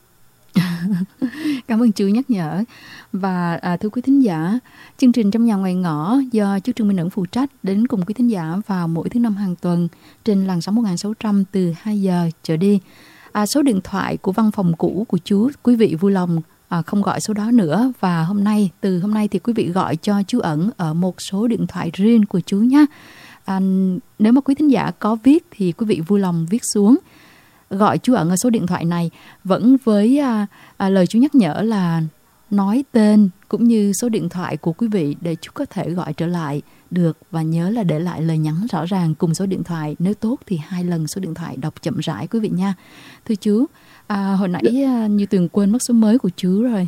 Cảm ơn chú nhắc nhở. Và thưa quý thính giả, chương trình Trong Nhà Ngoài Ngõ do chú Trương Minh Ẩn phụ trách đến cùng quý thính giả vào mỗi thứ Năm hàng tuần trên làn sóng 1600 từ 2 giờ trở đi. Số điện thoại của văn phòng cũ của chú, quý vị vui lòng không gọi số đó nữa. Và từ hôm nay thì quý vị gọi cho chú Ẩn ở một số điện thoại riêng của chú nhé. Nếu mà quý thính giả có viết thì quý vị vui lòng viết xuống, gọi chú Ẩn ở số điện thoại này, vẫn với lời chú nhắc nhở là nói tên cũng như số điện thoại của quý vị để chú có thể gọi trở lại được. Và nhớ là để lại lời nhắn rõ ràng cùng số điện thoại, nếu tốt thì 2 lần số điện thoại, đọc chậm rãi quý vị nha. Thưa chú, hồi nãy như Tuyền quên mất số mới của chú rồi.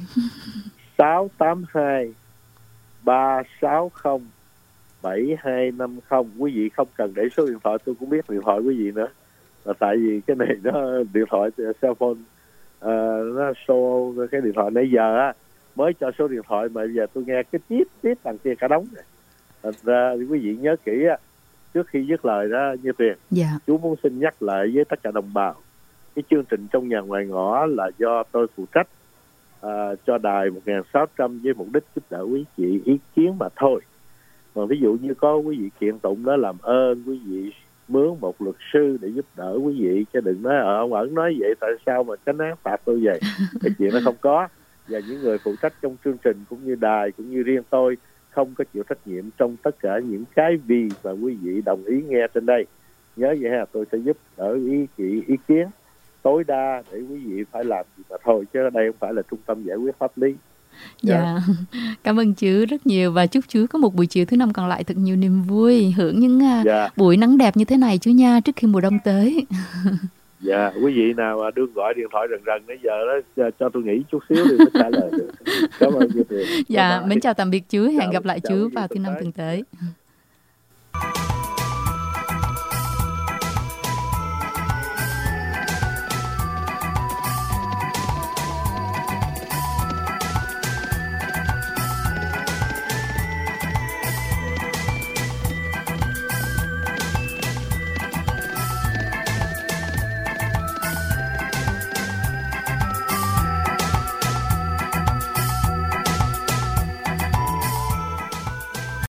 682 360 7250. Quý vị không cần để số điện thoại, tôi cũng biết điện thoại quý vị nữa. Là tại vì cái này nó điện thoại cell phone nó show cái điện thoại nãy giờ á, mới cho số điện thoại mà bây giờ tôi nghe cái tiếp đằng kia cả đống này. Thành ra quý vị nhớ kỹ á, trước khi dứt lời đó như Tuyền, chú muốn xin nhắc lại với tất cả đồng bào, cái chương trình Trong Nhà Ngoài Ngõ là do tôi phụ trách cho đài 1600 với mục đích giúp đỡ quý vị ý kiến mà thôi. Còn ví dụ như có quý vị kiện tụng đó, làm ơn quý vị mướn một luật sư để giúp đỡ quý vị, chứ đừng nói ông Ẩn nói vậy tại sao mà chánh án phạt tôi vậy. Cái chuyện đó không có. Và những người phụ trách trong chương trình cũng như đài cũng như riêng tôi không có chịu trách nhiệm trong tất cả những cái vì mà quý vị đồng ý nghe trên đây. Nhớ vậy ha, tôi sẽ giúp đỡ ý kiến tối đa để quý vị phải làm gì mà thôi, chứ đây không phải là trung tâm giải quyết pháp lý. Dạ, cảm ơn chú rất nhiều và chúc chú có một buổi chiều thứ Năm còn lại thật nhiều niềm vui, hưởng những buổi nắng đẹp như thế này chú nha, trước khi mùa đông tới. Dạ, quý vị nào mà đương gọi điện thoại rần nãy giờ đó, cho tôi nghỉ chút xíu thì mới trả lời được. Cảm ơn chú. Dạ, mến chào tạm biệt chú, hẹn gặp lại chú vào thứ Năm tuần tới.